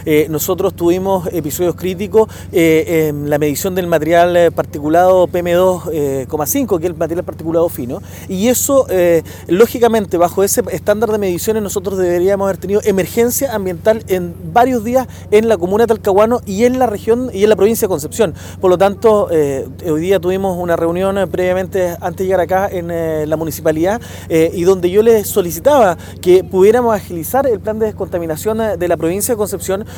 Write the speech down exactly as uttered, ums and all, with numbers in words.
Eh, nosotros tuvimos episodios críticos eh, en la medición del material particulado P M dos coma cinco, que es el material particulado fino, y eso, eh, lógicamente, bajo ese estándar de mediciones, nosotros deberíamos haber tenido emergencia ambiental en varios días en la comuna de Talcahuano y en la región y en la provincia de Concepción. Por lo tanto, eh, hoy día tuvimos una reunión eh, previamente antes de llegar acá en eh, la municipalidad eh, y donde yo les solicitaba que pudiéramos agilizar el plan de descontaminación de la provincia de Concepción.